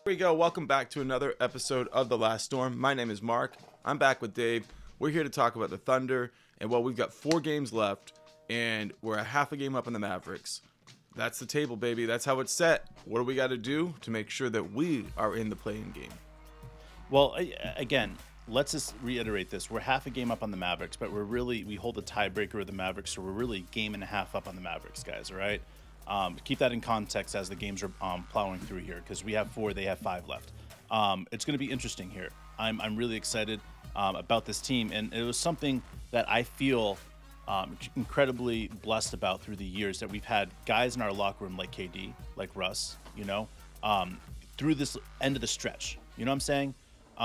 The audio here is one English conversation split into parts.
Here we go. Welcome back to another episode of The Last Storm. My name is Mark. I'm back with Dave. We're here to talk about the Thunder. And well, we've got 4 games left, and we're a half a game up on the Mavericks. That's the table, baby. That's how it's set. What do we got to do to make sure that we are in the play-in game? Well, again, let's just reiterate this. We're half a game up on the Mavericks, but we hold the tiebreaker of the Mavericks, so we're really a game and a half up on the Mavericks, guys, all right? Keep that in context as the games are plowing through here, because we have 4, they have 5 left. It's going to be interesting here. I'm really excited about this team, and it was something that I feel incredibly blessed about through the years, that we've had guys in our locker room like KD, like Russ, through this end of the stretch. You know what I'm saying?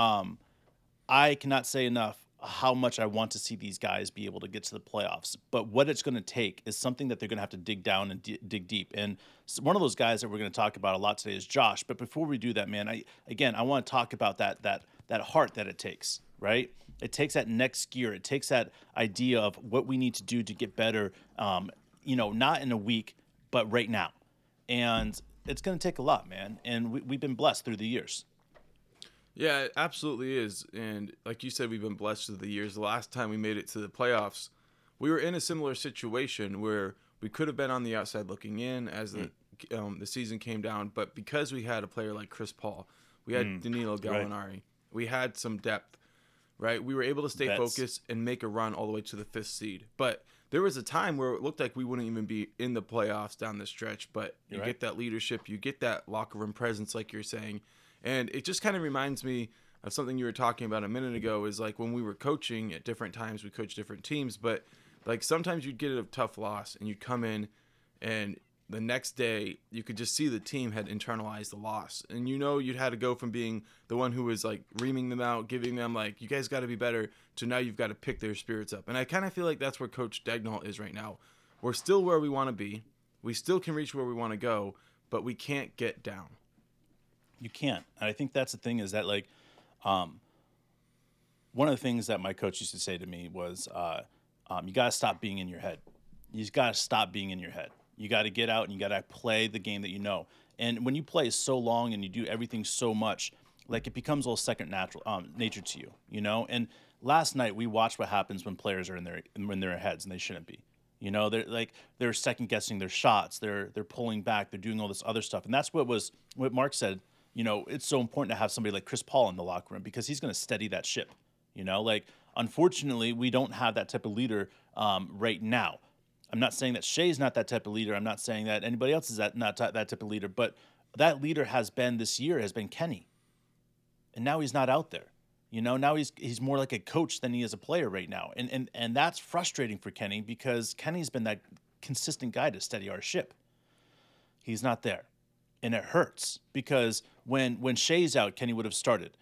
I cannot say enough how much I want to see these guys be able to get to the playoffs. But what it's going to take is something that they're going to have to dig down and dig deep. And one of those guys that we're going to talk about a lot today is Josh. But before we do that, man, I want to talk about that heart that it takes, right? It takes that next gear. It takes that idea of what we need to do to get better, not in a week, but right now. And it's going to take a lot, man. And we've been blessed through the years. Yeah, it absolutely is. And like you said, we've been blessed through the years. The last time we made it to the playoffs, we were in a similar situation where we could have been on the outside looking in as the season came down. But because we had a player like Chris Paul, we had Danilo Gallinari, right. We had some depth, right? We were able to stay focused and make a run all the way to the 5th seed. But there was a time where it looked like we wouldn't even be in the playoffs down the stretch. But you get that leadership, you get that locker room presence, like you're saying. And it just kind of reminds me of something you were talking about a minute ago, is like when we were coaching at different times, we coached different teams, but like sometimes you'd get a tough loss and you'd come in and the next day you could just see the team had internalized the loss. And you'd had to go from being the one who was like reaming them out, giving them like, you guys got to be better, to now you've got to pick their spirits up. And I kind of feel like that's where Coach Daigneault is right now. We're still where we want to be. We still can reach where we want to go, but we can't get down. You can't. And I think that's the thing, is that one of the things that my coach used to say to me was, you got to stop being in your head. You just got to stop being in your head. You got to get out and you got to play the game that you know. And when you play so long and you do everything so much, like it becomes all second nature to you, And last night we watched what happens when players are in their heads, and they shouldn't be. They're second guessing their shots. They're pulling back. They're doing all this other stuff. And that's what Mark said. It's so important to have somebody like Chris Paul in the locker room, because he's going to steady that ship. Unfortunately, we don't have that type of leader right now. I'm not saying that Shai's not that type of leader. I'm not saying that anybody else is not that type of leader. But that leader has been Kenny. And now he's not out there. Now he's more like a coach than he is a player right now. And that's frustrating for Kenny, because Kenny's been that consistent guy to steady our ship. He's not there. And it hurts, because when Shai's out, Kenny would have started.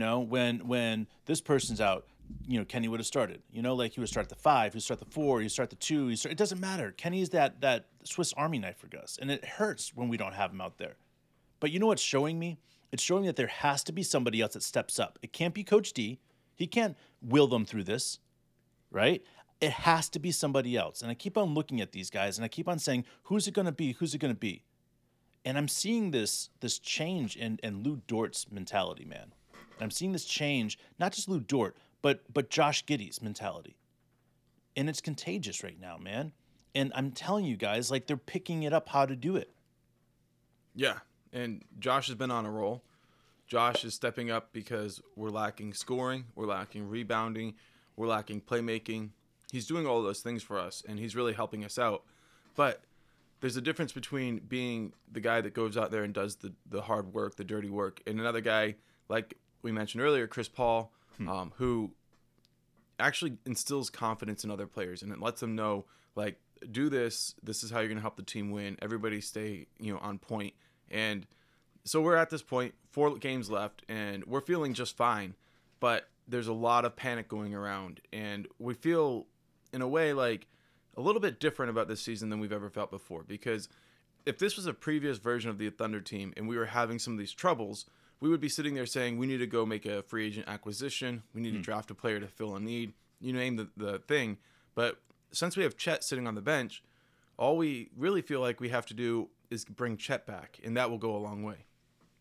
When this person's out, Kenny would have started. Like he would start the 5, he would start the 4, he would start the 2. It doesn't matter. Kenny's that Swiss Army knife for Gus, and it hurts when we don't have him out there. But you know what's showing me? It's showing me that there has to be somebody else that steps up. It can't be Coach D. He can't will them through this, right? It has to be somebody else. And I keep on looking at these guys, and I keep on saying, who's it going to be? Who's it going to be? And I'm seeing this change in Lou Dort's mentality, man. And I'm seeing this change, not just Lou Dort, but Josh Giddey's mentality. And it's contagious right now, man. And I'm telling you guys, like, they're picking it up how to do it. Yeah, and Josh has been on a roll. Josh is stepping up because we're lacking scoring, we're lacking rebounding, we're lacking playmaking. He's doing all those things for us, and he's really helping us out. But there's a difference between being the guy that goes out there and does the hard work, the dirty work, and another guy, like we mentioned earlier, Chris Paul, who actually instills confidence in other players, and it lets them know, like, do this. This is how you're going to help the team win. Everybody stay, on point. And so we're at this point, 4 games left, and we're feeling just fine. But there's a lot of panic going around, and we feel, in a way, like a little bit different about this season than we've ever felt before. Because if this was a previous version of the Thunder team and we were having some of these troubles, we would be sitting there saying, we need to go make a free agent acquisition. We need to draft a player to fill a need. You name the thing. But since we have Chet sitting on the bench, all we really feel like we have to do is bring Chet back, and that will go a long way.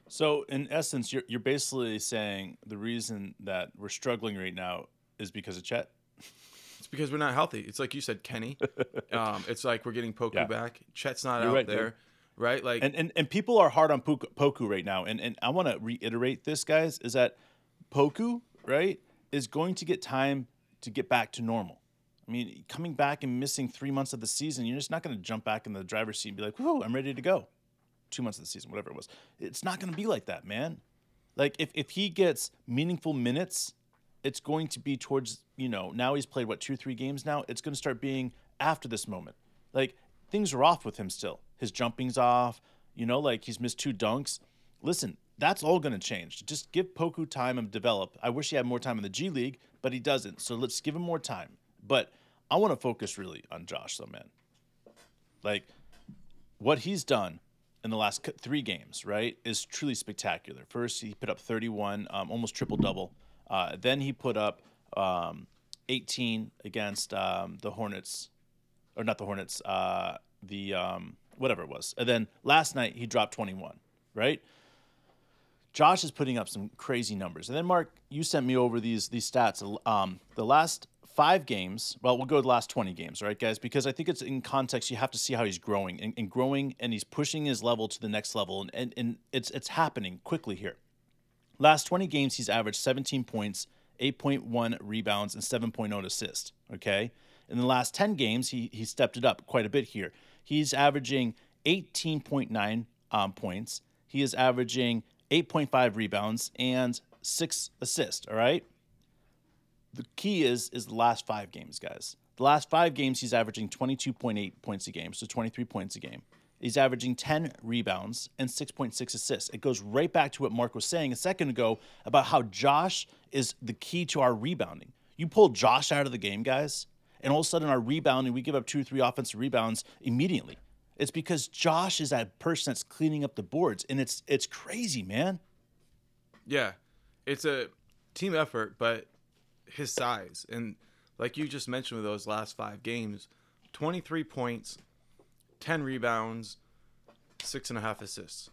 So in essence, you're basically saying the reason that we're struggling right now is because of Chet. It's because we're not healthy. It's like you said, Kenny. It's like we're getting Poku Yeah, back. Chet's not you're out right, dude. there, right? Like, And people are hard on Poku right now, and I want to reiterate this, guys, is that Poku, right, is going to get time to get back to normal. I mean, coming back and missing 3 months of the season, you're just not going to jump back in the driver's seat and be like, "Whoa, I'm ready to go." 2 months of the season, whatever it was. It's not going to be like that, man. Like if he gets meaningful minutes, it's going to be towards, now he's played what, 2 3 games now. It's going to start being after this moment. Like things are off with him still. His jumping's off. Like he's missed 2 dunks. Listen, that's all going to change. Just give Poku time and develop. I wish he had more time in the G League, but he doesn't. So let's give him more time. But I want to focus really on Josh, though, man. Like what he's done in the last 3 games, right, is truly spectacular. First, he put up 31, almost triple double. Then he put up 18 against the Hornets, or not the Hornets, the whatever it was. And then last night he dropped 21, right? Josh is putting up some crazy numbers. And then Mark, you sent me over these stats. The last 5 games, well, we'll go to the last 20 games, right, guys? Because I think it's in context. You have to see how he's growing and growing, and he's pushing his level to the next level, and it's happening quickly here. Last 20 games, he's averaged 17 points, 8.1 rebounds, and 7.0 assists. Okay, in the last 10 games, he stepped it up quite a bit here. He's averaging 18.9 points. He is averaging 8.5 rebounds and 6 assists. All right. The key is the last 5 games, guys. The last 5 games, he's averaging 22.8 points a game, so 23 points a game. He's averaging 10 rebounds and 6.6 assists. It goes right back to what Mark was saying a second ago about how Josh is the key to our rebounding. You pull Josh out of the game, guys, and all of a sudden our rebounding, we give up 2 or 3 offensive rebounds immediately. It's because Josh is that person that's cleaning up the boards, and it's crazy, man. yeah, it's a team effort, but his size, and like you just mentioned with those last 5 games, 23 points, 10 rebounds, 6.5 assists.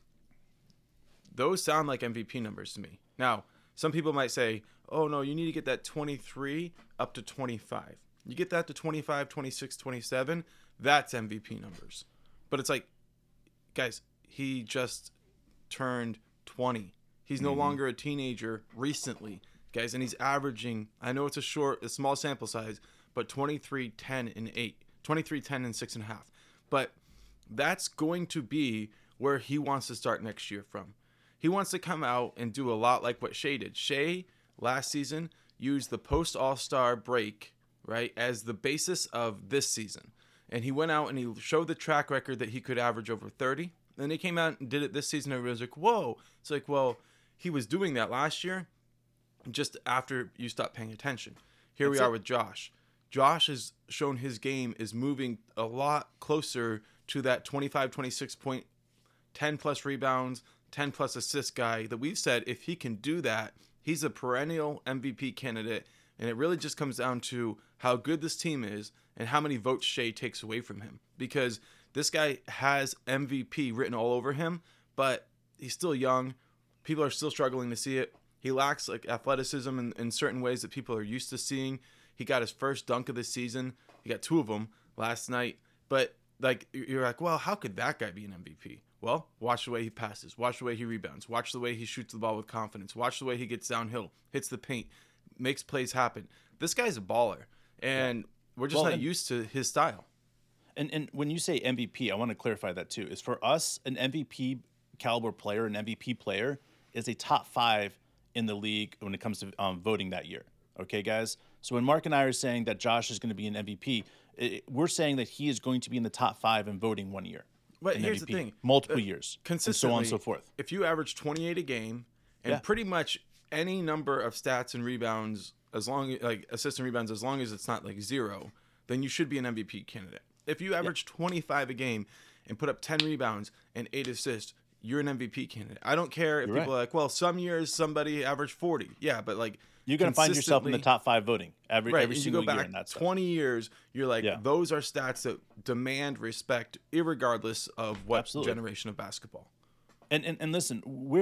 Those sound like MVP numbers to me. Now, some people might say, oh no, you need to get that 23 up to 25. You get that to 25, 26, 27, that's MVP numbers. But it's like, guys, he just turned 20. He's no longer a teenager recently, guys, and he's averaging, I know it's a small sample size, but 23, 10, and 8. 23, 10, and 6.5. But that's going to be where he wants to start next year from. He wants to come out and do a lot like what Shea did. Shea, last season, used the post-All-Star break, right, as the basis of this season. And he went out and he showed the track record that he could average over 30. Then he came out and did it this season, and everybody was like, whoa. It's like, well, he was doing that last year just after you stopped paying attention. Here we are with Josh. Josh has shown his game is moving a lot closer to that 25, 26 point, 10 plus rebounds, 10 plus assist guy that we've said if he can do that, he's a perennial MVP candidate. And it really just comes down to how good this team is and how many votes Shea takes away from him. Because this guy has MVP written all over him, but he's still young. People are still struggling to see it. He lacks like athleticism in certain ways that people are used to seeing. He got his first dunk of the season. He got 2 of them last night. But like you're like, well, how could that guy be an MVP? Well, watch the way he passes. Watch the way he rebounds. Watch the way he shoots the ball with confidence. Watch the way he gets downhill, hits the paint, makes plays happen. This guy's a baller, and we're just not used to his style. And when you say MVP, I want to clarify that too. Is for us, an MVP caliber player, an MVP player, is a top 5 in the league when it comes to voting that year. Okay, guys? So when Mark and I are saying that Josh is going to be an MVP, we're saying that he is going to be in the top 5 in voting 1 year. But here's MVP, the thing. Multiple years. Consistently, and so on and so forth. If you average 28 a game and pretty much any number of stats and rebounds, as long like assists and rebounds, as long as it's not like 0, then you should be an MVP candidate. If you average 25 a game and put up 10 rebounds and 8 assists, you're an MVP candidate. I don't care if people are like, well, some years somebody averaged 40. Yeah, but like you're going to find yourself in the top 5 voting every single year. And that's 20 years. You're like, those are stats that demand respect, irregardless of what generation of basketball. And listen,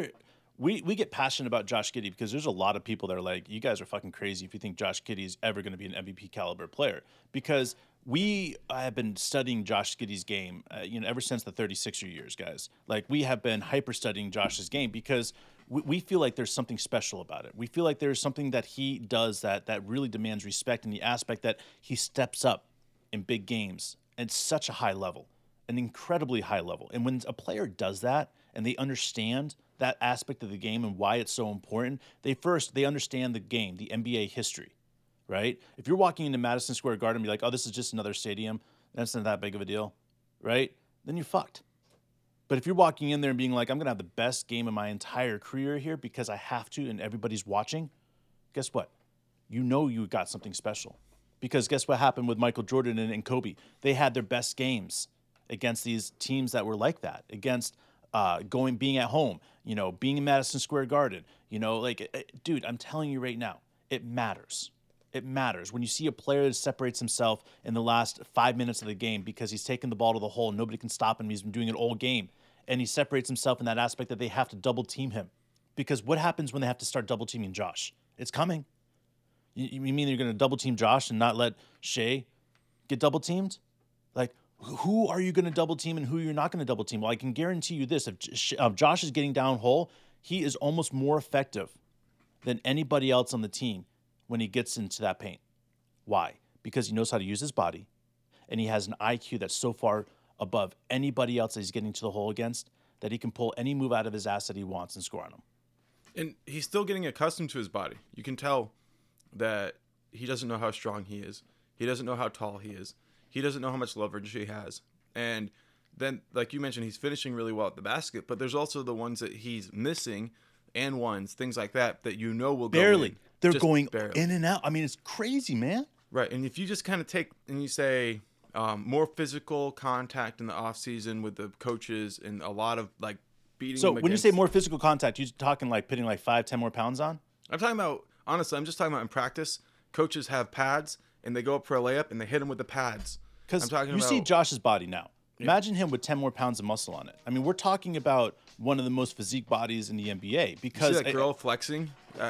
we get passionate about Josh Giddey because there's a lot of people that are like, you guys are fucking crazy if you think Josh Giddey is ever going to be an MVP caliber player. Because we have been studying Josh Giddey's game, ever since the 36er years, guys. Like, we have been hyper studying Josh's game because we feel like there's something special about it. We feel like there's something that he does that really demands respect in the aspect that he steps up in big games at such a high level, an incredibly high level. And when a player does that and they understand that aspect of the game and why it's so important, they understand the game, the NBA history, right? If you're walking into Madison Square Garden and be like, oh, this is just another stadium, that's not that big of a deal, right? Then you're fucked. But if you're walking in there and being like, I'm going to have the best game of my entire career here because I have to and everybody's watching, guess what? You know you got something special. Because guess what happened with Michael Jordan and Kobe? They had their best games against these teams that were like that, against being at home, being in Madison Square Garden. Dude, I'm telling you right now, it matters. It matters. When you see a player that separates himself in the last 5 minutes of the game because he's taken the ball to the hole and nobody can stop him, he's been doing it all game, and he separates himself in that aspect that they have to double team him. Because what happens when they have to start double teaming Josh? It's coming. You mean you're going to double team Josh and not let Shea get double teamed? Like, who are you going to double team and who you're not going to double team? Well, I can guarantee you this. If Josh is getting down hole, he is almost more effective than anybody else on the team when he gets into that paint. Why? Because he knows how to use his body, and he has an IQ that's so far above anybody else that he's getting to the hole against that he can pull any move out of his ass that he wants and score on him. And he's still getting accustomed to his body. You can tell that he doesn't know how strong he is. He doesn't know how tall he is. He doesn't know how much leverage he has. And then, like you mentioned, he's finishing really well at the basket, but there's also the ones that he's missing and ones, things like that will barely. go in. They're going barely in and out. I mean, it's crazy, man. Right. And if you just kind of take and you say more physical contact in the offseason with the coaches and a lot of like beating So them when you say more physical contact, you're talking like putting like 5-10 more pounds on? I'm talking about, honestly, I'm just talking about in practice, coaches have pads and they go up for a layup and they hit him with the pads. Because you see Josh's body now. Imagine him with 10 more pounds of muscle on it. I mean, we're talking about one of the most physique bodies in the NBA. Because you see that girl flexing?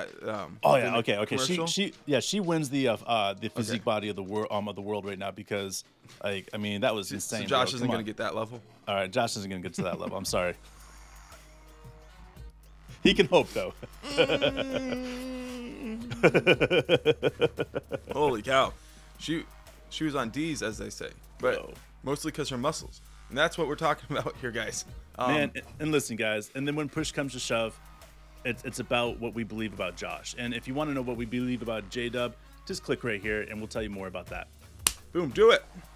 Okay. She wins the physique body of the world right now because, like, I mean, that was insane. So Josh isn't going to get that level. All right, Josh isn't going to get to that level. I'm sorry. He can hope though. Holy cow, she was on D's, as they say, but mostly because her muscles, and that's what we're talking about here, guys. Man, and listen, guys, and then when push comes to shove, it's about what we believe about Josh. And if you want to know what we believe about J-Dub, just click right here, and we'll tell you more about that. Boom, do it.